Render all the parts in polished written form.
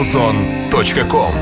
Ozon.com.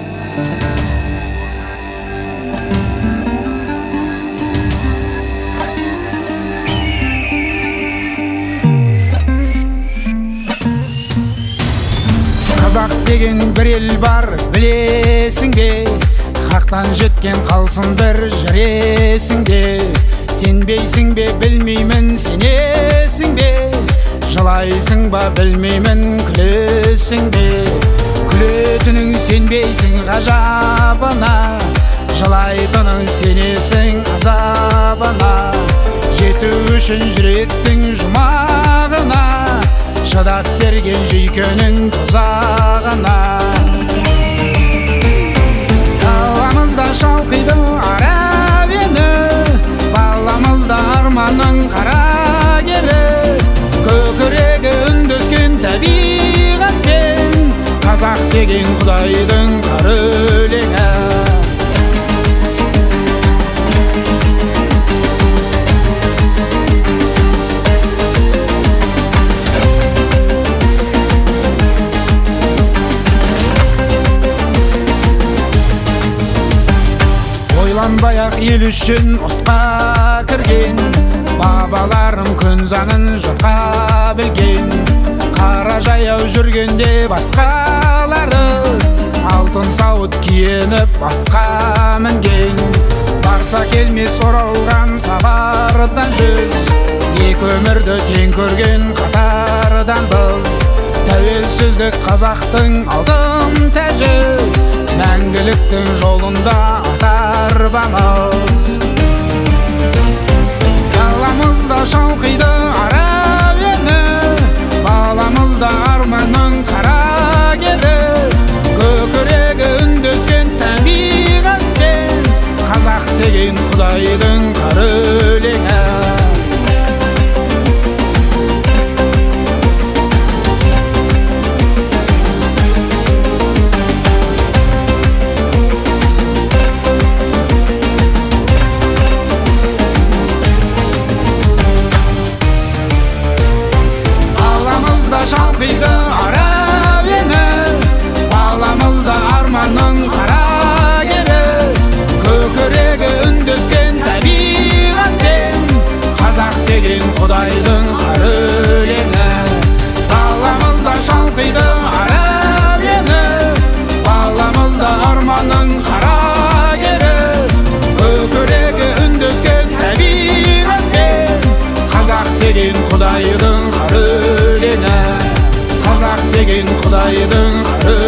Қазақ деген бір ел бар, білесің бе? Хақтан жеткен қалсын бір жүресің бе? Сенбейсің бе, білмеймін, сенесің бе? Жылайсың ба, білмеймін, күлесің бе? Күлетінің сенбейсің ғажабына, жылайтының сенесің азабына. Жету үшін жүректің жұмағына, шыдап берген жүйкенің тозағына. Даламызда шалқиды арабені, баламызда арманның қарагері. Көкірегі үндескен табиғатпен, қазақ деген құдайдың қара өлеңі. Ойланбай-ақ ел үшін отқа кірген, бабаларым күн заңын жатқа білген. Қара жаяу жүргенде басқалары, алтын сауыт киініп атқа мінген. Барса келмес оралған сапардан жүз, екі өмірді тең көрген қатардан біз. Тәуелсіздік қазақтың алтын тәжі, мәңгіліктің жолында атарбамыз. Даламызда шалқиды арабені, баламызда арманның қарагері. Көкірегі үндескен табиғатпен, қазақ деген құдайдың қара өлеңі. Шалқиды арабені, баламызда арманның қарагері. Көкірегі үндескен табиғатпен, қазақ деген құдайдың қара өлеңі. Баламызда шалқиды арабені, баламызда арманның қарагері. Көкірегі үндескен табиғатпен, қазақ деген құдайдың қара өлеңі. Қазақ деген құдайдың қара